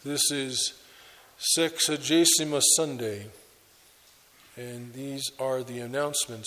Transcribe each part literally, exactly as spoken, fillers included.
This is Sexagesima Sunday, and these are the announcements.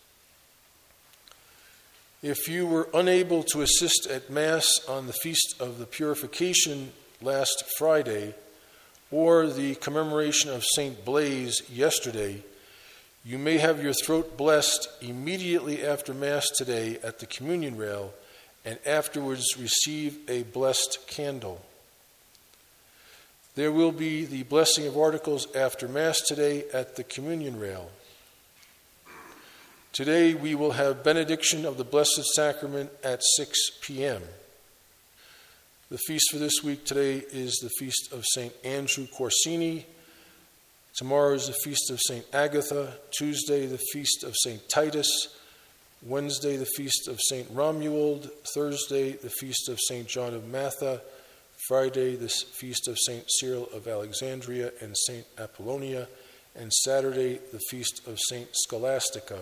If you were unable to assist at Mass on the Feast of the Purification last Friday, or the commemoration of Saint Blaise yesterday, you may have your throat blessed immediately after Mass today at the communion rail, and afterwards receive a blessed candle. There will be the blessing of articles after Mass today at the communion rail. Today we will have benediction of the Blessed Sacrament at six p.m. The feast for this week today is the feast of Saint Andrew Corsini. Tomorrow is the feast of Saint Agatha. Tuesday, the feast of Saint Titus. Wednesday, the feast of Saint Romuald. Thursday, the feast of Saint John of Matha. Friday, the feast of Saint Cyril of Alexandria and Saint Apollonia. And Saturday, the feast of Saint Scholastica.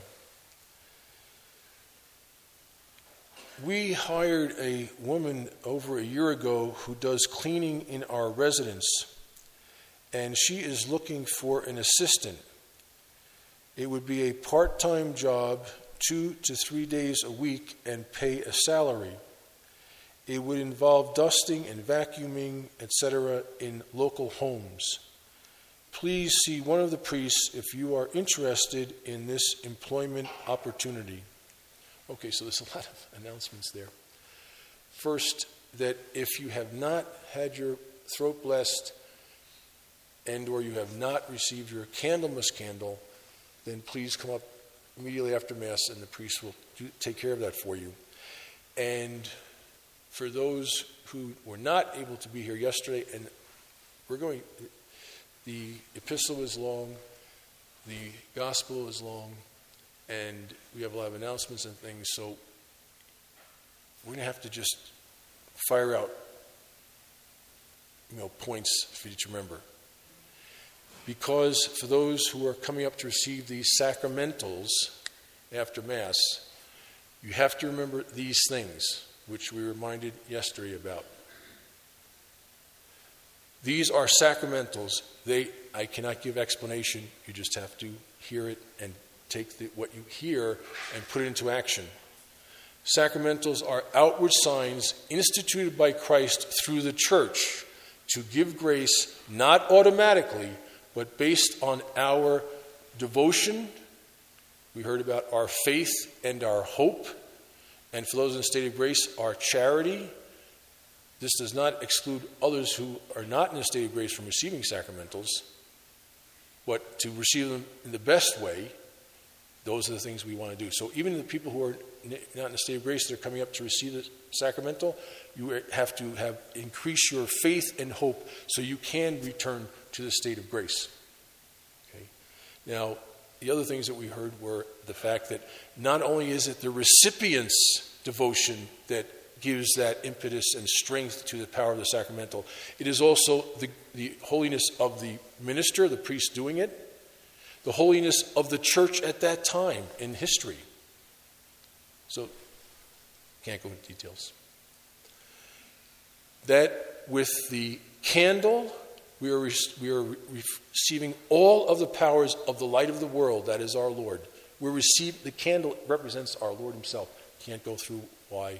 We hired a woman over a year ago who does cleaning in our residence, and she is looking for an assistant. It would be a part-time job, two to three days a week, and pay a salary. It would involve dusting and vacuuming, et cetera, in local homes. Please see one of the priests if you are interested in this employment opportunity. Okay, so there's a lot of announcements there. First, that if you have not had your throat blessed and or you have not received your Candlemas candle, then please come up immediately after Mass and the priest will do, take care of that for you. And for those who were not able to be here yesterday, and we're going, the epistle is long, the gospel is long, and we have a lot of announcements and things, so we're going to have to just fire out, you know, points for you to remember. Because for those who are coming up to receive these sacramentals after Mass, you have to remember these things, which we reminded yesterday about. These are sacramentals. They, I cannot give explanation. You just have to hear it and take the, what you hear and put it into action. Sacramentals are outward signs instituted by Christ through the Church to give grace not automatically, but based on our devotion. We heard about our faith and our hope. And for those in the state of grace, our charity. This does not exclude others who are not in a state of grace from receiving sacramentals, but to receive them in the best way, those are the things we want to do. So even the people who are not in a state of grace, they're coming up to receive the sacramental, you have to have increase your faith and hope so you can return to the state of grace. Okay. Now, the other things that we heard were the fact that not only is it the recipient's devotion that gives that impetus and strength to the power of the sacramental, it is also the, the holiness of the minister, the priest doing it, the holiness of the church at that time in history. So, can't go into details. That with the candle, we are, re- we are re- receiving all of the powers of the light of the world, that is our Lord. We receive, the candle represents our Lord himself. Can't go through why.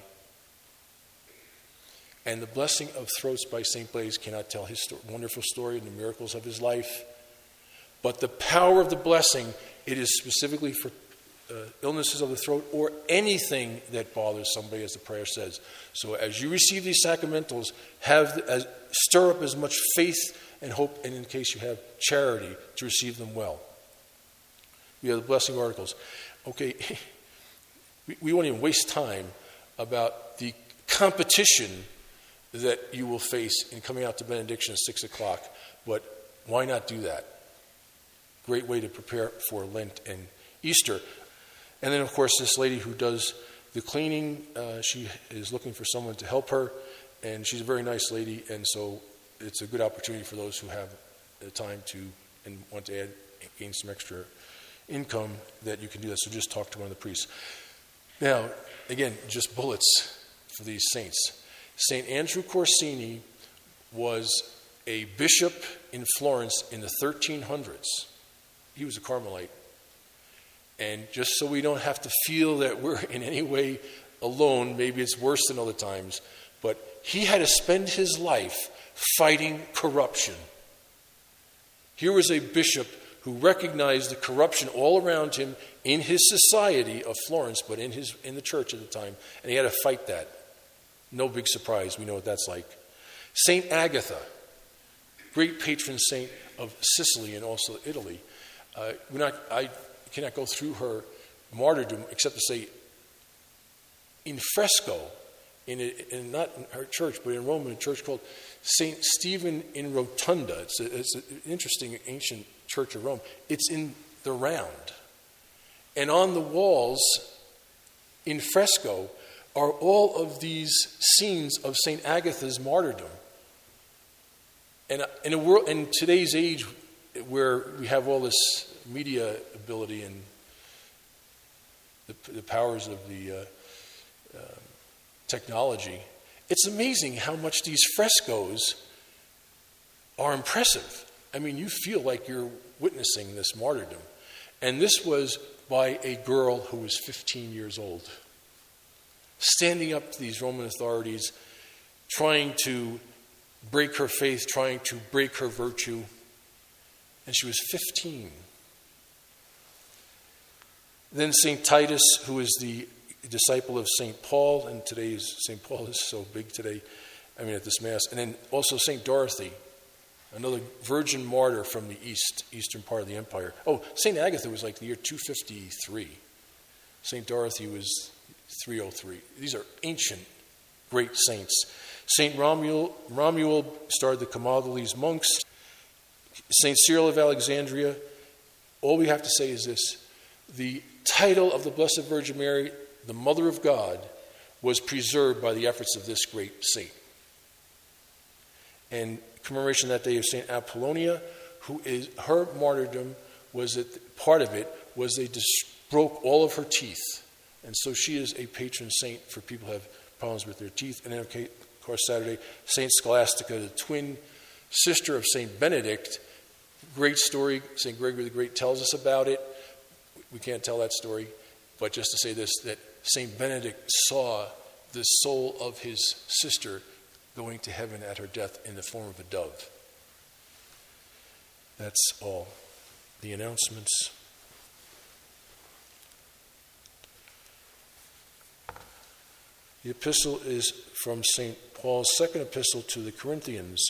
And the blessing of throats by Saint Blaise cannot tell his sto- wonderful story and the miracles of his life. But the power of the blessing, it is specifically for uh, illnesses of the throat or anything that bothers somebody, as the prayer says. So as you receive these sacramentals, have as, stir up as much faith and hope, and in case you have charity, to receive them well. We have the blessing articles. Okay, we, we won't even waste time about the competition that you will face in coming out to benediction at six o'clock, but why not do that? Great way to prepare for Lent and Easter. And then, of course, this lady who does the cleaning, uh, she is looking for someone to help her, and she's a very nice lady, and so it's a good opportunity for those who have the time to and want to add, gain some extra income, that you can do that. So just talk to one of the priests. Now, again, just bullets for these saints. Saint Andrew Corsini was a bishop in Florence in the thirteen hundreds. He was a Carmelite. And just so we don't have to feel that we're in any way alone, maybe it's worse than other times, but he had to spend his life fighting corruption. Here was a bishop who recognized the corruption all around him in his society of Florence, but in his in the church at the time, and he had to fight that. No big surprise, we know what that's like. Saint Agatha, great patron saint of Sicily and also Italy. Uh, we're not, I cannot go through her martyrdom except to say, in fresco, in, a, in not in her church, but in Rome, in a church called Saint Stephen in Rotunda. It's, a, it's an interesting ancient church of Rome. It's in the round. And on the walls, in fresco, are all of these scenes of Saint Agatha's martyrdom. And in a world, in today's age, where we have all this media ability and the, the powers of the uh, uh, technology, it's amazing how much these frescoes are impressive. I mean, you feel like you're witnessing this martyrdom. And this was by a girl who was fifteen years old, standing up to these Roman authorities, trying to break her faith, trying to break her virtue. And she was fifteen. Then Saint Titus, who is the disciple of Saint Paul, and today's Saint Paul is so big today, I mean at this Mass. And then also Saint Dorothy, another virgin martyr from the east, eastern part of the empire. Oh, Saint Agatha was like the year two fifty-three. Saint Dorothy was three oh three. These are ancient, great saints. Saint Romuald, Romuald started the Camaldolese monks. Saint Cyril of Alexandria. All we have to say is this. The title of the Blessed Virgin Mary, the Mother of God, was preserved by the efforts of this great saint. And commemoration that day of Saint Apollonia, who is, her martyrdom was that part of it was they just broke all of her teeth. And so she is a patron saint for people who have problems with their teeth. And then, okay, of course, Saturday, Saint Scholastica, the twin sister of Saint Benedict. Great story. Saint Gregory the Great tells us about it. We can't tell that story. But just to say this, that Saint Benedict saw the soul of his sister going to heaven at her death in the form of a dove. That's all. The announcements. The epistle is from Saint Paul's second epistle to the Corinthians.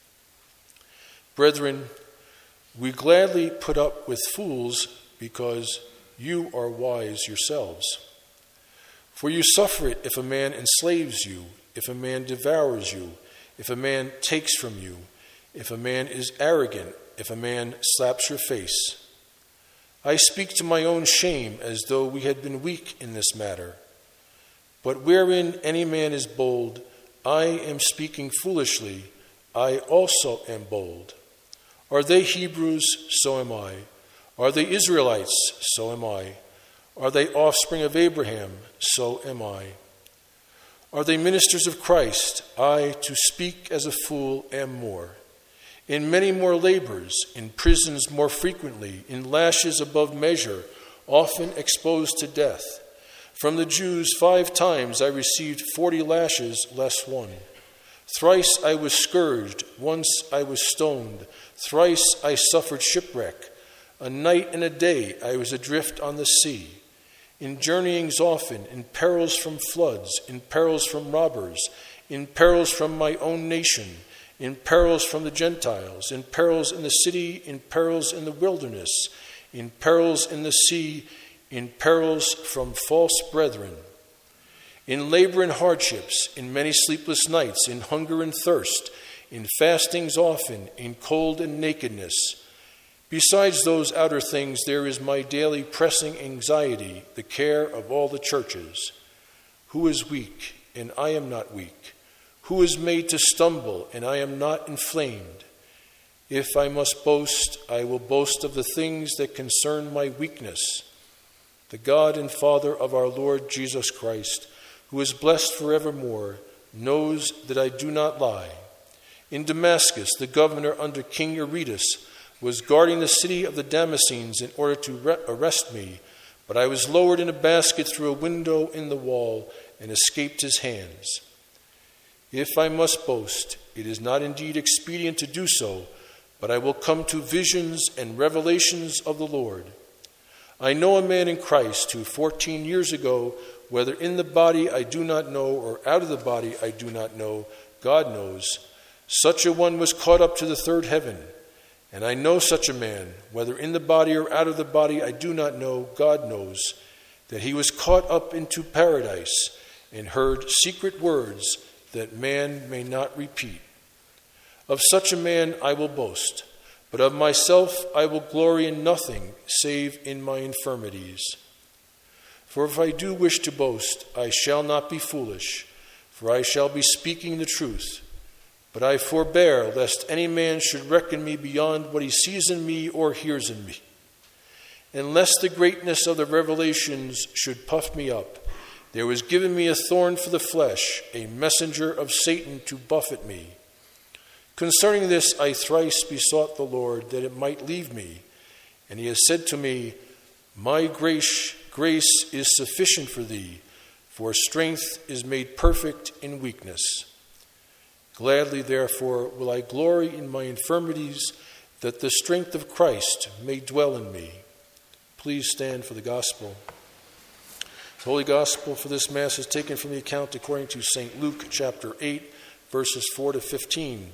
Brethren, we gladly put up with fools because you are wise yourselves. For you suffer it if a man enslaves you, if a man devours you, if a man takes from you, if a man is arrogant, if a man slaps your face. I speak to my own shame as though we had been weak in this matter. But wherein any man is bold, I am speaking foolishly, I also am bold. Are they Hebrews? So am I. Are they Israelites? So am I. Are they offspring of Abraham? So am I. Are they ministers of Christ? I, to speak as a fool, am more. In many more labors, in prisons more frequently, in lashes above measure, often exposed to death. From the Jews five times I received forty lashes less one. Thrice I was scourged, once I was stoned, thrice I suffered shipwreck. A night and a day I was adrift on the sea. In journeyings often, in perils from floods, in perils from robbers, in perils from my own nation, in perils from the Gentiles, in perils in the city, in perils in the wilderness, in perils in the sea, in perils from false brethren, in labor and hardships, in many sleepless nights, in hunger and thirst, in fastings often, in cold and nakedness. Besides those outer things, there is my daily pressing anxiety, the care of all the churches. Who is weak, and I am not weak? Who is made to stumble, and I am not inflamed? If I must boast, I will boast of the things that concern my weakness. The God and Father of our Lord Jesus Christ, who is blessed forevermore, knows that I do not lie. In Damascus, the governor under King Aretas was guarding the city of the Damascenes in order to re- arrest me, but I was lowered in a basket through a window in the wall and escaped his hands. If I must boast, it is not indeed expedient to do so, but I will come to visions and revelations of the Lord. I know a man in Christ who fourteen years ago, whether in the body I do not know or out of the body I do not know, God knows, such a one was caught up to the third heaven. And I know such a man, whether in the body or out of the body I do not know, God knows, that he was caught up into paradise and heard secret words that man may not repeat. Of such a man I will boast, but of myself I will glory in nothing save in my infirmities. For if I do wish to boast, I shall not be foolish, for I shall be speaking the truth. But I forbear, lest any man should reckon me beyond what he sees in me or hears in me. And lest the greatness of the revelations should puff me up, there was given me a thorn for the flesh, a messenger of Satan to buffet me. Concerning this I thrice besought the Lord that it might leave me. And he has said to me, My grace, grace is sufficient for thee, for strength is made perfect in weakness. Gladly, therefore, will I glory in my infirmities, that the strength of Christ may dwell in me. Please stand for the gospel. The Holy Gospel for this Mass is taken from the account according to Saint Luke chapter eight, verses four to fifteen.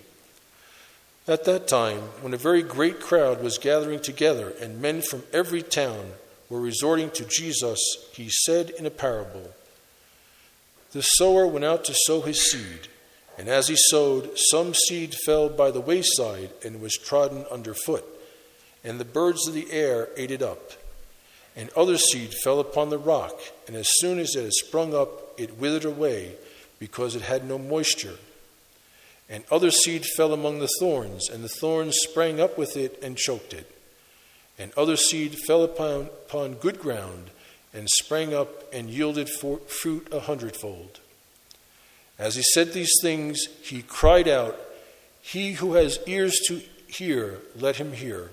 At that time, when a very great crowd was gathering together, and men from every town were resorting to Jesus, he said in a parable, The sower went out to sow his seed. And as he sowed, some seed fell by the wayside and was trodden underfoot, and the birds of the air ate it up. And other seed fell upon the rock, and as soon as it had sprung up, it withered away, because it had no moisture. And other seed fell among the thorns, and the thorns sprang up with it and choked it. And other seed fell upon, upon good ground, and sprang up and yielded for, fruit a hundredfold. As he said these things, he cried out, He who has ears to hear, let him hear.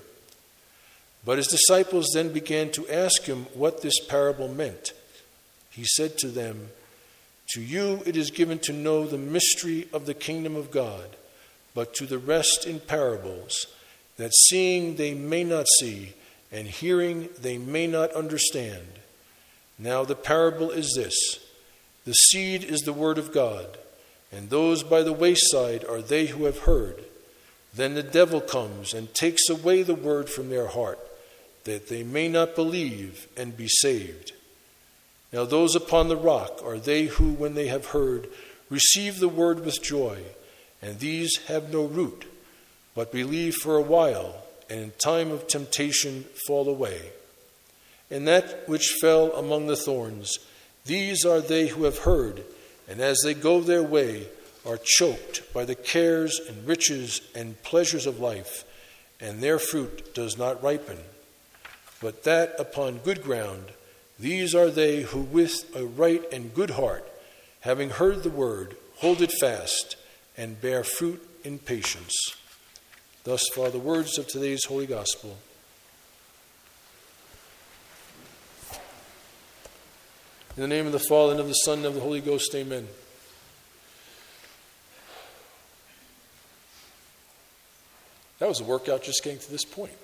But his disciples then began to ask him what this parable meant. He said to them, To you it is given to know the mystery of the kingdom of God, but to the rest in parables, that seeing they may not see, and hearing they may not understand. Now the parable is this. The seed is the word of God, and those by the wayside are they who have heard. Then the devil comes and takes away the word from their heart, that they may not believe and be saved. Now those upon the rock are they who, when they have heard, receive the word with joy, and these have no root, but believe for a while, and in time of temptation fall away. And that which fell among the thorns, these are they who have heard, and as they go their way, are choked by the cares and riches and pleasures of life, and their fruit does not ripen. But that upon good ground, these are they who with a right and good heart, having heard the word, hold it fast, and bear fruit in patience. Thus far the words of today's Holy Gospel. In the name of the Father, and of the Son, and of the Holy Ghost, amen. That was a workout just getting to this point.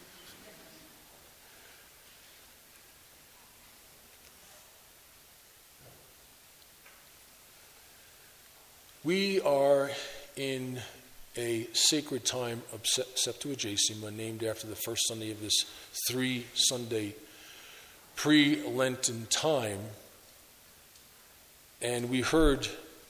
We are in a sacred time of Septuagesima, named after the first Sunday of this three-Sunday pre-Lenten time. And we heard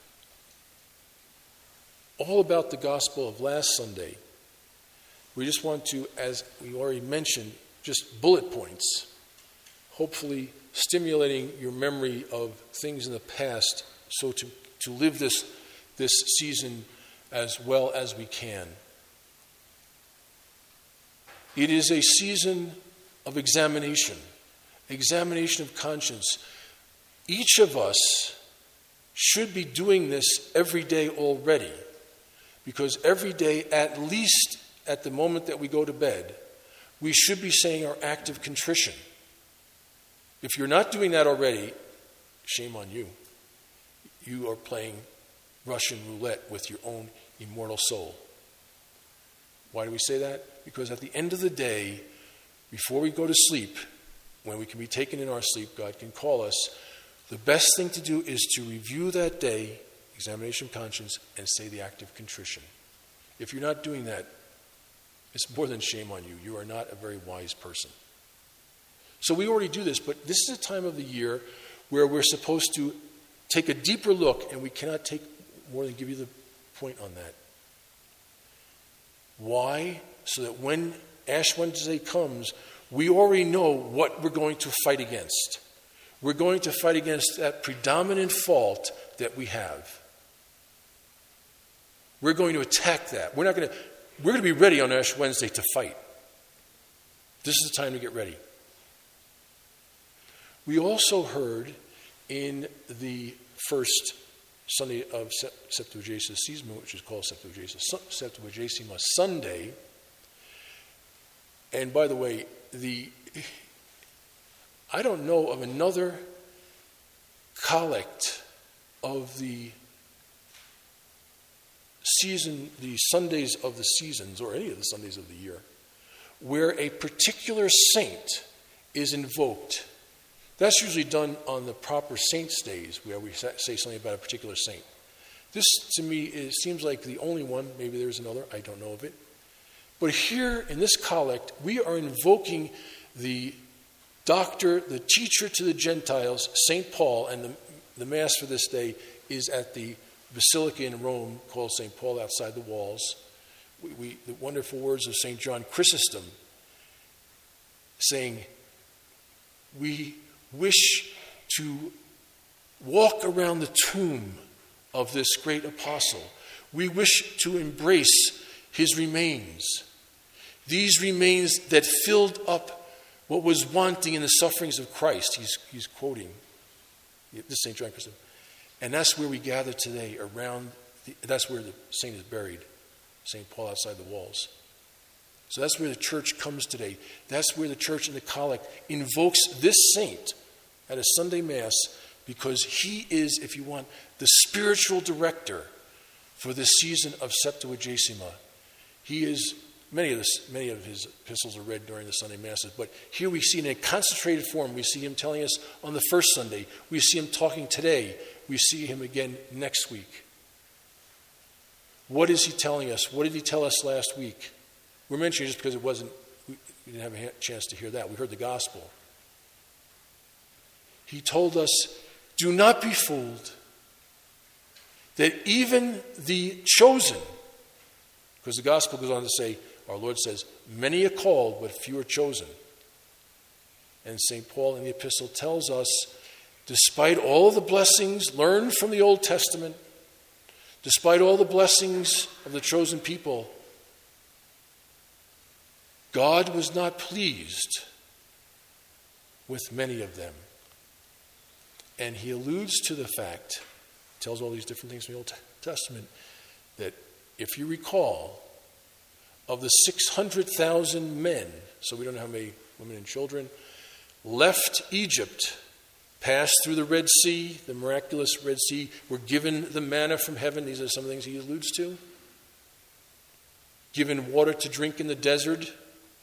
all about the gospel of last Sunday. We just want to, as we already mentioned, just bullet points, hopefully stimulating your memory of things in the past, so to, to live this, this season as well as we can. It is a season of examination, examination of conscience. Each of us should be doing this every day already. Because every day, at least at the moment that we go to bed, we should be saying our act of contrition. If you're not doing that already, shame on you. You are playing Russian roulette with your own immortal soul. Why do we say that? Because at the end of the day, before we go to sleep, when we can be taken in our sleep, God can call us. The best thing to do is to review that day, examination of conscience, and say the act of contrition. If you're not doing that, it's more than shame on you. You are not a very wise person. So we already do this, but this is a time of the year where we're supposed to take a deeper look, and we cannot take more than give you the point on that. Why? So that when Ash Wednesday comes, we already know what we're going to fight against. We're going to fight against that predominant fault that we have. We're going to attack that. We're not going to, we're going to be ready on Ash Wednesday to fight. This is the time to get ready. We also heard in the first Sunday of Septuagesima Season, which is called Septuagesima Sunday. And by the way, the I don't know of another collect of the season, the Sundays of the seasons, or any of the Sundays of the year, where a particular saint is invoked. That's usually done on the proper saints' days, where we say something about a particular saint. This, to me, is, seems like the only one. Maybe there's another. I don't know of it. But here in this collect, we are invoking the doctor, the teacher to the Gentiles, Saint Paul, and the, the Mass for this day is at the Basilica in Rome called Saint Paul outside the walls. We, we, the wonderful words of Saint John Chrysostom saying, we wish to walk around the tomb of this great apostle. We wish to embrace his remains. These remains that filled up what was wanting in the sufferings of Christ. He's, he's quoting this Saint John Chrysostom. And that's where we gather today around, the, that's where the saint is buried, Saint Paul outside the walls. So that's where the church comes today. That's where the church in the collect invokes this saint at a Sunday Mass, because he is, if you want, the spiritual director for this season of Septuagesima. He is, many of, this, many of his epistles are read during the Sunday Masses, but here we see in a concentrated form, we see him telling us on the first Sunday, we see him talking today, we see him again next week. What is he telling us? What did he tell us last week? We're mentioning just because it wasn't, we didn't have a chance to hear that. We heard the gospel. He told us, do not be fooled, that even the chosen, because the gospel goes on to say, our Lord says, many are called, but few are chosen. And Saint Paul in the epistle tells us, despite all the blessings learned from the Old Testament, despite all the blessings of the chosen people, God was not pleased with many of them. And he alludes to the fact, tells all these different things from the Old Testament, that if you recall, of the six hundred thousand men, so we don't know how many women and children, left Egypt, passed through the Red Sea, the miraculous Red Sea, were given the manna from heaven. These are some of the things he alludes to. Given water to drink in the desert.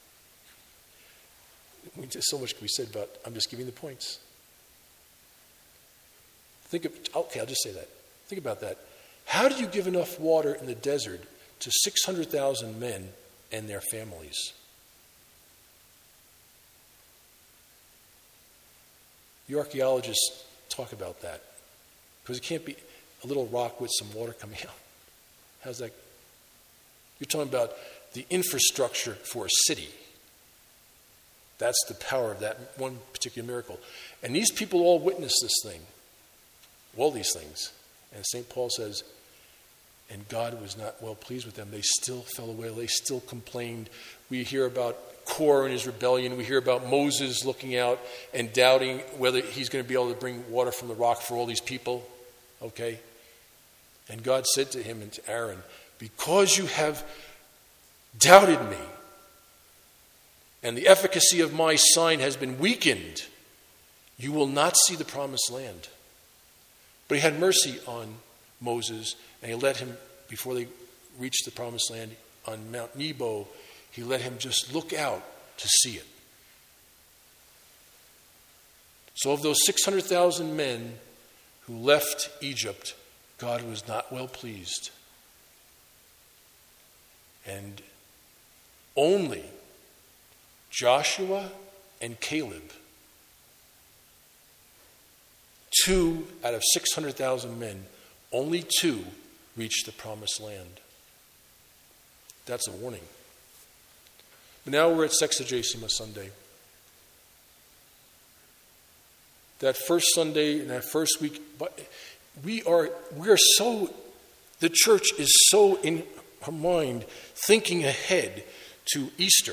So much can be said about, I'm just giving the points. Think of, okay, I'll just say that. Think about that. How do you give enough water in the desert to six hundred thousand men and their families? The archaeologists talk about that. Because it can't be a little rock with some water coming out. How's that? You're talking about the infrastructure for a city. That's the power of that one particular miracle. And these people all witnessed this thing. All these things. And Saint Paul says, and God was not well pleased with them. They still fell away. They still complained. We hear about Korah and his rebellion. We hear about Moses looking out and doubting whether he's going to be able to bring water from the rock for all these people. Okay? And God said to him and to Aaron, because you have doubted me, and the efficacy of my sign has been weakened, you will not see the promised land. But he had mercy on Moses, and he let him, before they reached the promised land on Mount Nebo, he let him just look out to see it. So of those six hundred thousand men who left Egypt, God was not well pleased. And only Joshua and Caleb, two out of six hundred thousand men, only two reached the promised land. That's a warning. But now we're at Sexagesima Sunday. That first Sunday and that first week, but we are we are so, the church is so in her mind thinking ahead to Easter,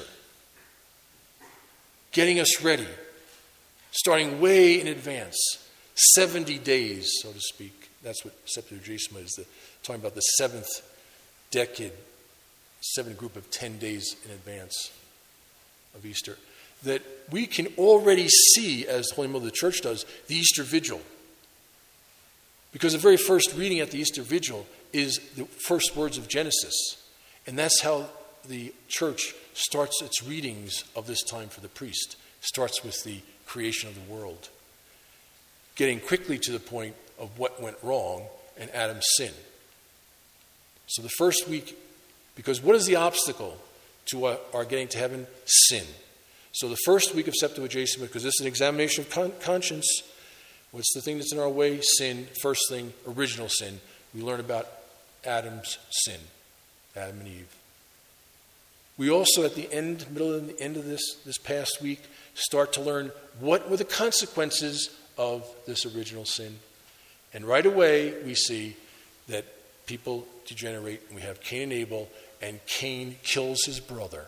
getting us ready, starting way in advance, seventy days, so to speak. That's what Septuagesima is, the, talking about the seventh decade, seventh group of ten days in advance of Easter. That we can already see, as the Holy Mother of the Church does, the Easter Vigil. Because the very first reading at the Easter Vigil is the first words of Genesis. And that's how the Church starts its readings of this time for the priest. Starts with the creation of the world. Getting quickly to the point of what went wrong and Adam's sin. So the first week, because what is the obstacle to our, our getting to heaven? Sin. So the first week of Septuagesima, because this is an examination of con- conscience, what's the thing that's in our way? Sin. First thing, original sin. We learn about Adam's sin, Adam and Eve. We also, at the end, middle and the end of this, this past week, start to learn what were the consequences of this original sin. And right away, we see that people degenerate, and we have Cain and Abel, and Cain kills his brother.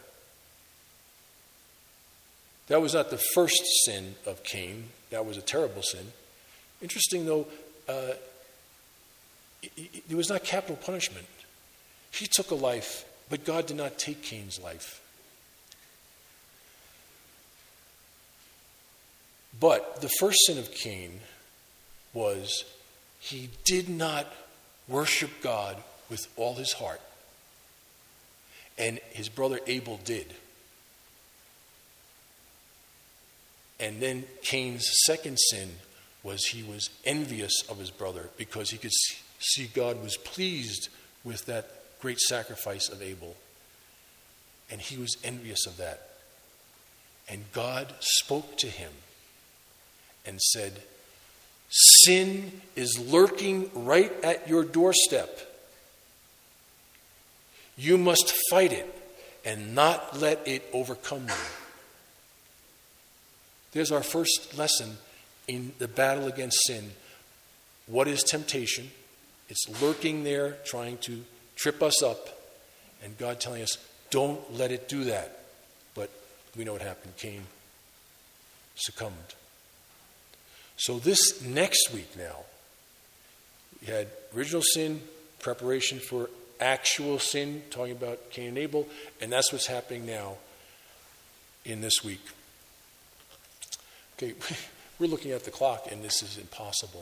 That was not the first sin of Cain. That was a terrible sin. Interesting, though, uh, it, it, it was not capital punishment. He took a life, but God did not take Cain's life. But the first sin of Cain was he did not worship God with all his heart. And his brother Abel did. And then Cain's second sin was he was envious of his brother because he could see God was pleased with that great sacrifice of Abel. And he was envious of that. And God spoke to him and said, "Sin is lurking right at your doorstep. You must fight it and not let it overcome you." There's our first lesson in the battle against sin. What is temptation? It's lurking there, trying to trip us up. And God telling us, don't let it do that. But we know what happened. Cain succumbed. So this next week now, we had original sin, preparation for actual sin, talking about Cain and Abel, and that's what's happening now in this week. Okay, we're looking at the clock, and this is impossible.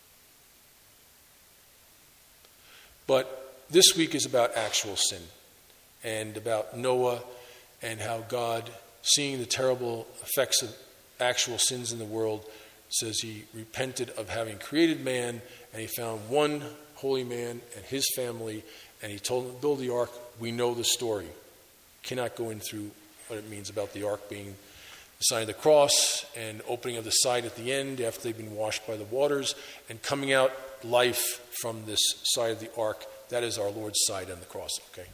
But this week is about actual sin and about Noah and how God, seeing the terrible effects of actual sins in the world, says he repented of having created man, and he found one holy man and his family, and he told them to build the ark. We know the story. Cannot go in through what it means about the ark being the sign of the cross and opening of the side at the end after they've been washed by the waters and coming out life from this side of the ark. That is our Lord's side on the cross, okay?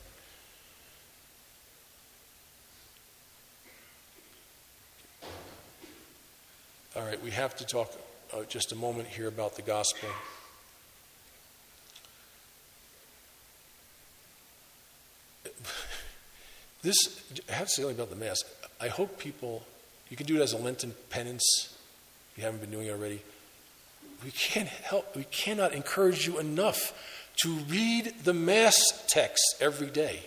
All right, we have to talk uh, just a moment here about the gospel. This, I have to say something about the Mass. I hope people, you can do it as a Lenten penance, if you haven't been doing it already. We can't help, we cannot encourage you enough to read the Mass text every day.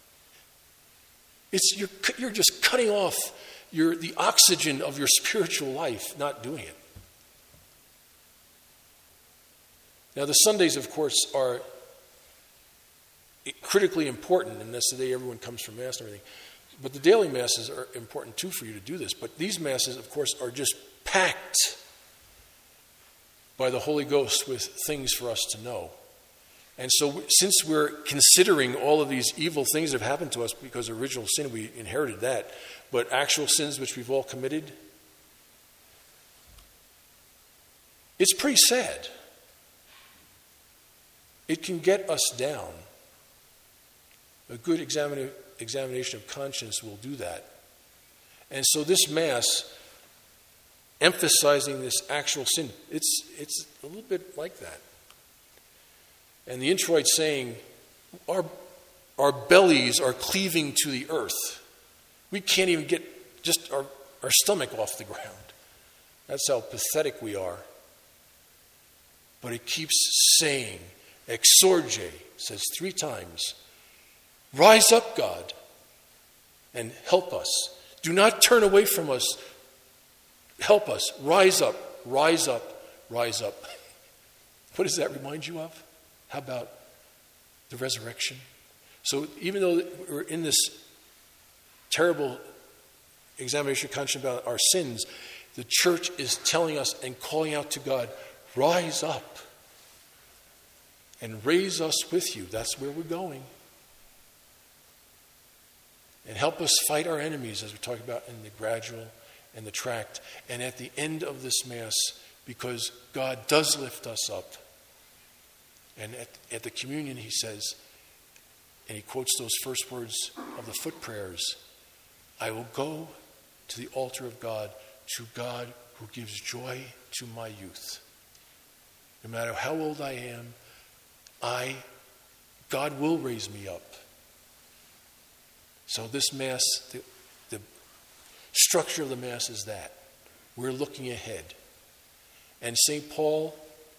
It's you're, you're just cutting off your, the oxygen of your spiritual life, not doing it. Now, the Sundays, of course, are critically important, and that's the day everyone comes for Mass and everything. But the daily Masses are important, too, for you to do this. But these Masses, of course, are just packed by the Holy Ghost with things for us to know. And so since we're considering all of these evil things that have happened to us because of original sin, we inherited that, but actual sins which we've all committed, it's pretty sad. It can get us down. A good examina- examination of conscience will do that. And so this Mass, emphasizing this actual sin, it's, it's a little bit like that. And the introit's saying, our, our bellies are cleaving to the earth. We can't even get just our, our stomach off the ground. That's how pathetic we are. But it keeps saying, exorge, says three times, rise up, God, and help us. Do not turn away from us. Help us. Rise up, rise up, rise up. What does that remind you of? How about the resurrection? So even though we're in this terrible examination of conscience about our sins, the church is telling us and calling out to God, rise up and raise us with you. That's where we're going. And help us fight our enemies, as we talk about in the gradual and the tract. And at the end of this Mass, because God does lift us up, and at, at the communion he says, and he quotes those first words of the foot prayers, I will go to the altar of God, to God who gives joy to my youth. No matter how old I am, I, God will raise me up. So this Mass, the, the structure of the Mass is that. We're looking ahead. And Saint Paul,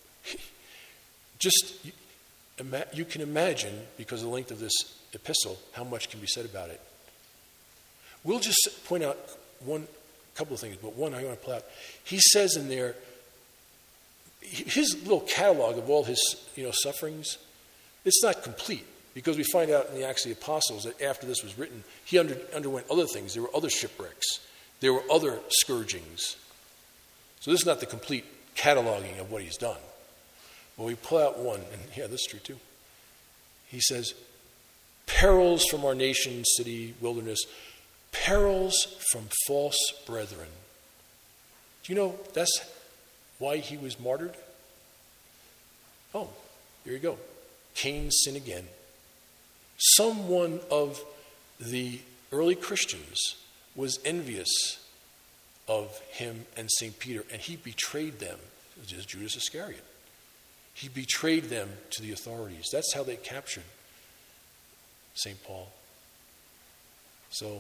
just, you can imagine, because of the length of this epistle, how much can be said about it. We'll just point out one couple of things, but one I want to pull out. He says in there, his little catalog of all his you know sufferings, it's not complete, because we find out in the Acts of the Apostles that after this was written, he under, underwent other things. There were other shipwrecks. There were other scourgings. So this is not the complete cataloging of what he's done. But we pull out one, and yeah, this is true too. He says, perils from our nation, city, wilderness, perils from false brethren. Do you know that's why he was martyred? Oh, here you go. Cain's sin again. Someone of the early Christians was envious of him and Saint Peter, and he betrayed them, just Judas Iscariot. He betrayed them to the authorities. That's how they captured Saint Paul. So,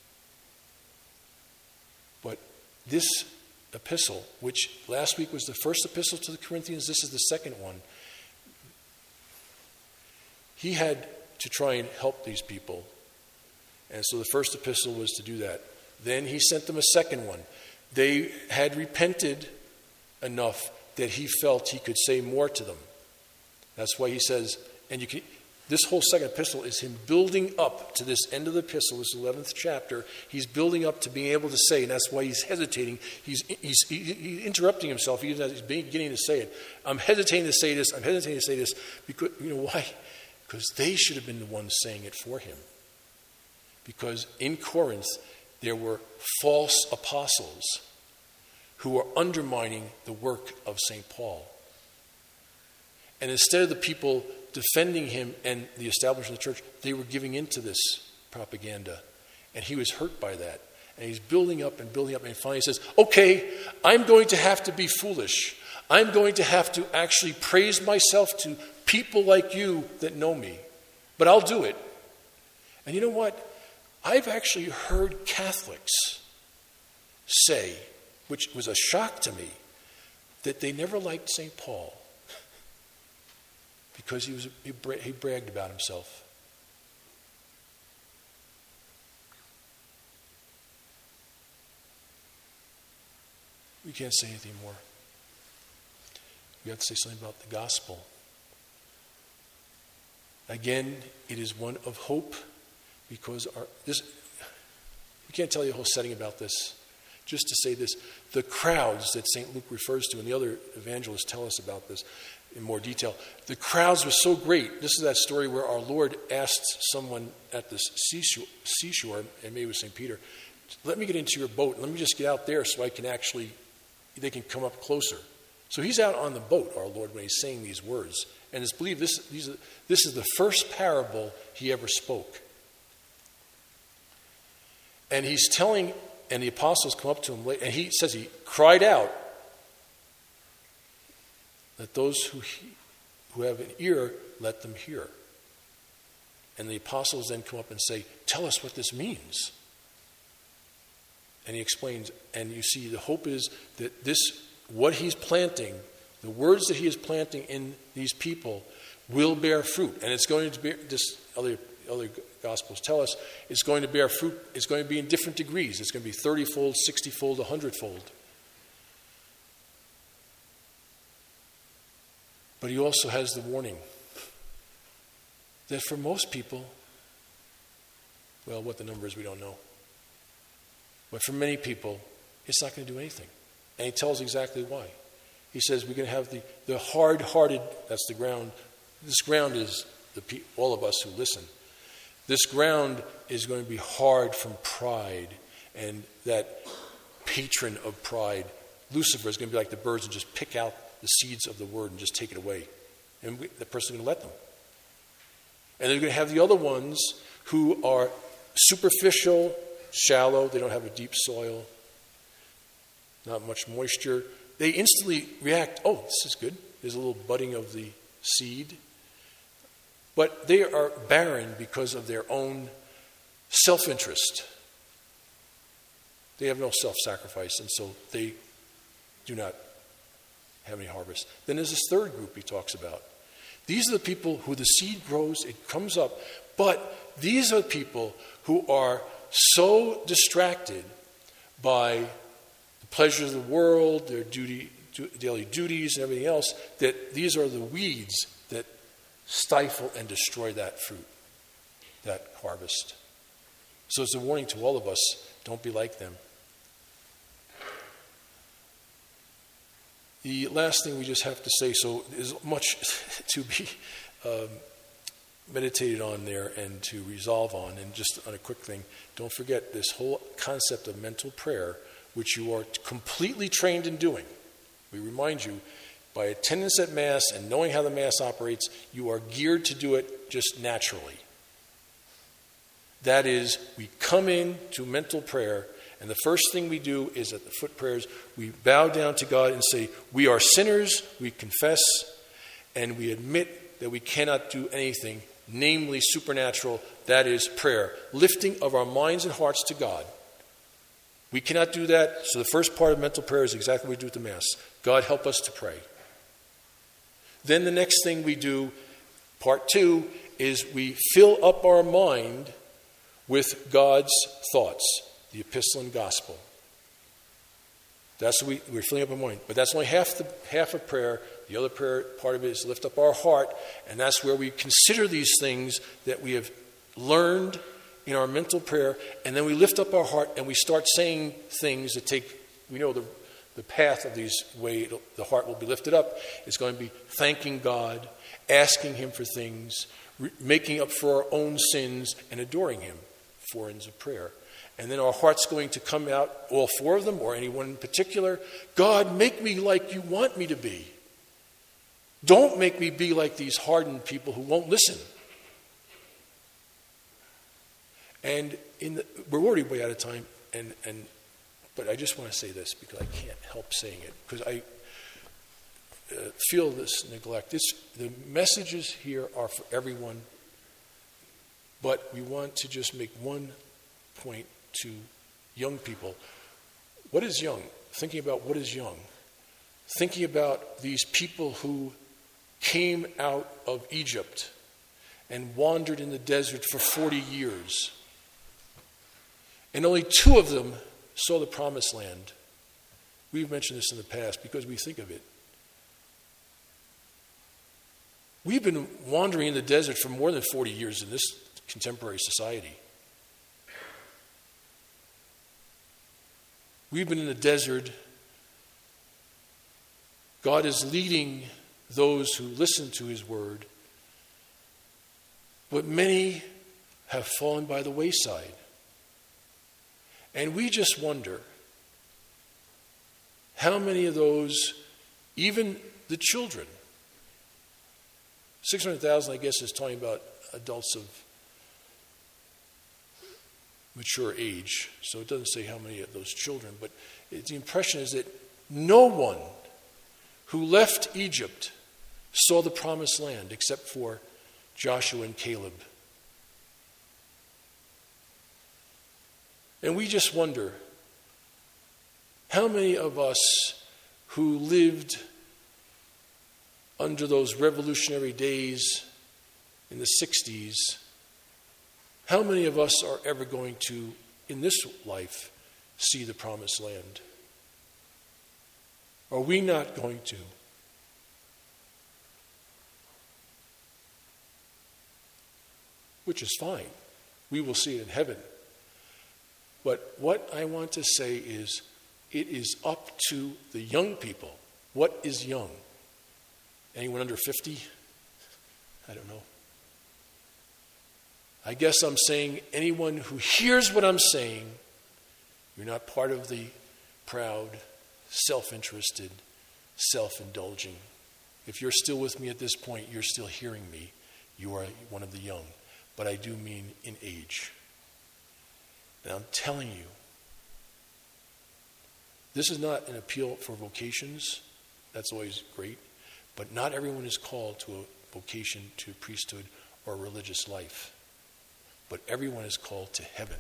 but this epistle, which last week was the first epistle to the Corinthians, this is the second one. He had to try and help these people. And so the first epistle was to do that. Then he sent them a second one. They had repented enough that he felt he could say more to them. That's why he says, and you can, this whole second epistle is him building up to this end of the epistle, this eleventh chapter. He's building up to being able to say, and that's why he's hesitating. He's, he's, he's interrupting himself even as he's beginning to say it. I'm hesitating to say this. I'm hesitating to say this. Because, you know why? Because they should have been the ones saying it for him. Because in Corinth, there were false apostles who were undermining the work of Saint Paul. And instead of the people defending him and the establishment of the church, they were giving into this propaganda. And he was hurt by that. And he's building up and building up, and finally he says, okay, I'm going to have to be foolish. I'm going to have to actually praise myself to people like you that know me. But I'll do it. And you know what? I've actually heard Catholics say, which was a shock to me, that they never liked Saint Paul because he was he, bra- he bragged about himself. We can't say anything more. We have to say something about the gospel. Again, it is one of hope, because our this we can't tell you a whole setting about this. Just to say this, the crowds that Saint Luke refers to, and the other evangelists tell us about this in more detail, the crowds were so great. This is that story where our Lord asked someone at the seashore, seashore and maybe it was Saint Peter, let me get into your boat. Let me just get out there so I can actually, they can come up closer. So he's out on the boat, our Lord, when he's saying these words. And it's believed this, these are, this is the first parable he ever spoke. And he's telling, and the apostles come up to him later, and he says he cried out that those who he, who have an ear, let them hear. And the apostles then come up and say, tell us what this means. And he explains, and you see the hope is that this, what he's planting, the words that he is planting in these people will bear fruit. And it's going to be, this other, other Gospels tell us, it's going to bear fruit, it's going to be in different degrees. It's going to be thirty-fold, sixty-fold, one hundred-fold. But he also has the warning that for most people, well, what the number is we don't know. But for many people, it's not going to do anything. And he tells exactly why. He says we're going to have the, the hard-hearted, that's the ground. This ground is the pe- all of us who listen. This ground is going to be hard from pride, and that patron of pride, Lucifer, is going to be like the birds and just pick out the seeds of the word and just take it away. And we, the person is going to let them. And they're going to have the other ones who are superficial, shallow, they don't have a deep soil, not much moisture. They instantly react, oh, this is good. There's a little budding of the seed. But they are barren because of their own self-interest. They have no self-sacrifice, and so they do not have any harvest. Then there's this third group he talks about. These are the people who the seed grows, it comes up, but these are people who are so distracted by the pleasures of the world, their duty, daily duties and everything else, that these are the weeds that stifle and destroy that fruit, that harvest. So it's a warning to all of us, don't be like them. The last thing we just have to say, so there's much to be um, meditated on there and to resolve on. And just on a quick thing, don't forget this whole concept of mental prayer, which you are completely trained in doing. We remind you, by attendance at Mass and knowing how the Mass operates, you are geared to do it just naturally. That is, we come in to mental prayer, and the first thing we do is at the foot prayers, we bow down to God and say, we are sinners, we confess, and we admit that we cannot do anything, namely supernatural, that is prayer. Lifting of our minds and hearts to God. We cannot do that, so the first part of mental prayer is exactly what we do at the Mass. God, help us to pray. Then the next thing we do, part two, is we fill up our mind with God's thoughts, the epistle and gospel. That's what we, we're filling up our mind. But that's only half the half of prayer. The other prayer part of it is lift up our heart, and that's where we consider these things that we have learned in our mental prayer, and then we lift up our heart and we start saying things that take, we know the The path of these way the heart will be lifted up is going to be thanking God, asking Him for things, re- making up for our own sins, and adoring Him. Four ends of prayer. And then our heart's going to come out, all four of them, or anyone in particular. God, make me like you want me to be. Don't make me be like these hardened people who won't listen. And in the, we're already way out of time, and and. But I just want to say this because I can't help saying it, because I uh, feel this neglect. This, the messages here are for everyone, but we want to just make one point to young people. What is young? Thinking about what is young. Thinking about these people who came out of Egypt and wandered in the desert for forty years. And only two of them saw the promised land. We've mentioned this in the past because we think of it. We've been wandering in the desert for more than forty years in this contemporary society. We've been in the desert. God is leading those who listen to his word, but many have fallen by the wayside. And we just wonder how many of those, even the children, six hundred thousand, I guess, is talking about adults of mature age, so it doesn't say how many of those children, but it, the impression is that no one who left Egypt saw the promised land except for Joshua and Caleb. And we just wonder how many of us who lived under those revolutionary days in the sixties, how many of us are ever going to, in this life, see the promised land? Are we not going to? Which is fine. We will see it in heaven. But what I want to say is, it is up to the young people. What is young? Anyone under fifty? I don't know. I guess I'm saying anyone who hears what I'm saying, you're not part of the proud, self-interested, self-indulging. If you're still with me at this point, you're still hearing me. You are one of the young. But I do mean in age. And I'm telling you, this is not an appeal for vocations. That's always great. But not everyone is called to a vocation, to priesthood, or religious life. But everyone is called to heaven.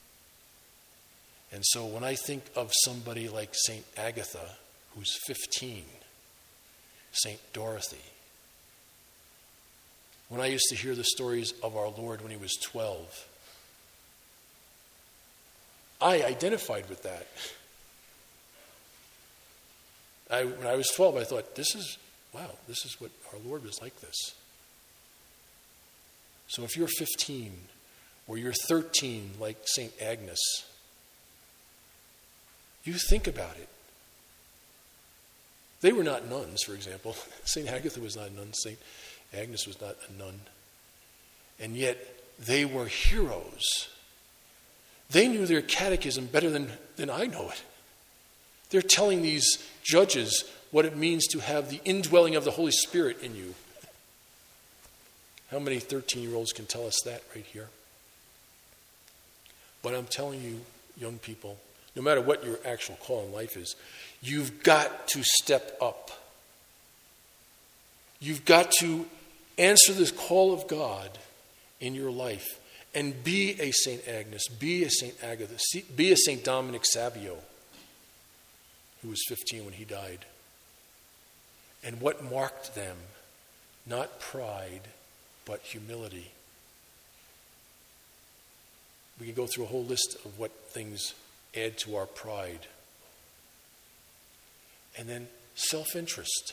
And so when I think of somebody like Saint Agatha, who's fifteen, Saint Dorothy, when I used to hear the stories of our Lord when he was twelve, I identified with that. I, when I was twelve, I thought, this is, wow, this is what our Lord was like this. So if you're fifteen, or you're thirteen, like Saint Agnes, you think about it. They were not nuns, for example. Saint Agatha was not a nun. Saint Agnes was not a nun. And yet, they were heroes. They knew their catechism better than, than I know it. They're telling these judges what it means to have the indwelling of the Holy Spirit in you. How many thirteen-year-olds can tell us that right here? But I'm telling you, young people, no matter what your actual call in life is, you've got to step up. You've got to answer this call of God in your life and be a Saint Agnes, be a Saint Agatha, be a Saint Dominic Savio, who was fifteen when he died. And what marked them? Not pride, but humility. We can go through a whole list of what things add to our pride. And then self-interest.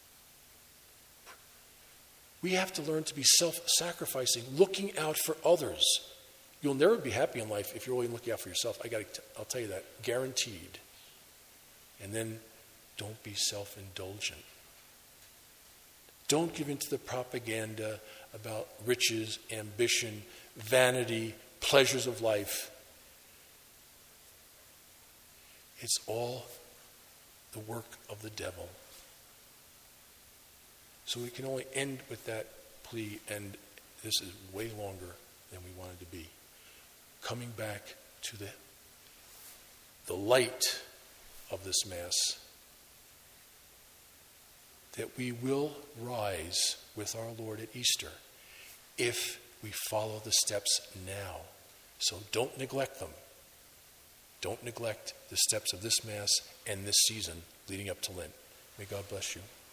We have to learn to be self-sacrificing, looking out for others. You'll never be happy in life if you're only looking out for yourself. I got to, I'll tell you that, guaranteed. And then don't be self-indulgent. Don't give in to the propaganda about riches, ambition, vanity, pleasures of life. It's all the work of the devil. So we can only end with that plea, and this is way longer than we wanted to be. Coming back to the, the light of this Mass, that we will rise with our Lord at Easter if we follow the steps now. So don't neglect them. Don't neglect the steps of this Mass and this season leading up to Lent. May God bless you.